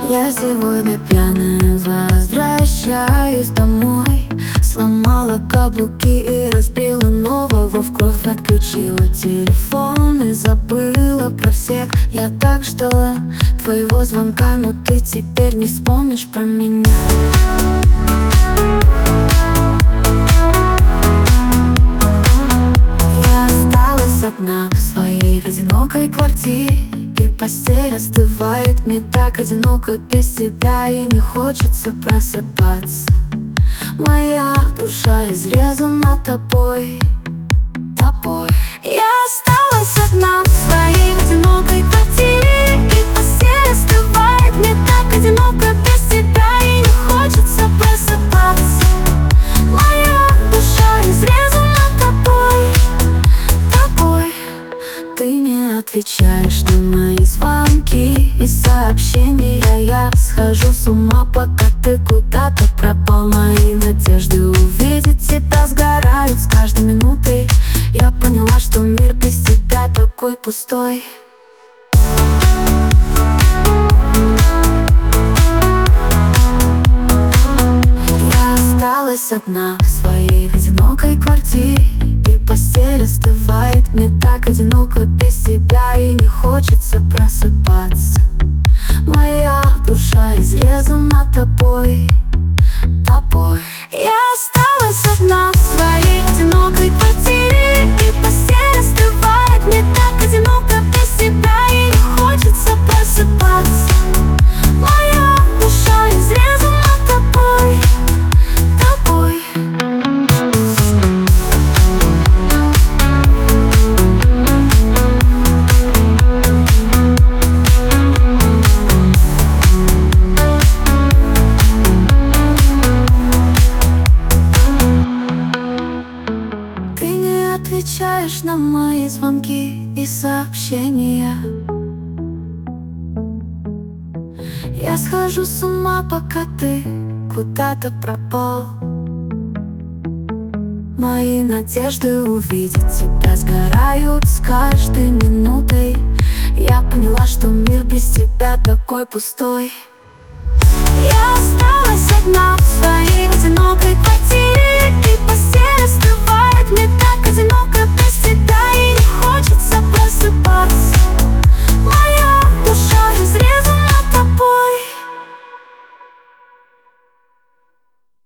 Я сегодня пьяная возвращаюсь домой. Сломала каблуки и разбила нового в кровь. Отключила телефон и забыла про всех. Я так ждала твоего звонка, но ты теперь не вспомнишь про меня. Я осталась одна в своей одинокой квартире, и постель остывает. Мне так одиноко без тебя, и не хочется просыпаться. Моя душа изрезана тобой. Я осталась одна в своей одинокой квартире, и постель остывает. Мне так одиноко без тебя, и не хочется просыпаться. Моя душа изрезана тобой. Ты не отвечаешь на мои звонки и сообщения. Я схожу с ума, пока ты куда-то пропал. Мои надежды увидеть тебя сгорают с каждой минутой. Я поняла, что мир без тебя такой пустой. Я осталась одна в своей одинокой квартире, и постель остывает. Мне так одиноко без тебя, и не хочется просыпаться. Моя душа изрезана тобой. Я осталась одна в своей одинокой квартире, и постель остывает. Мне так одиноко без тебя, и не хочется просыпаться. Моя душа изрезана тобой. Отвечаешь на мои звонки и сообщения. Я схожу с ума, пока ты куда-то пропал. Мои надежды увидеть тебя сгорают с каждой минутой. Я поняла, что мир без тебя такой пустой. Я осталась одна в своей одинокой квартире,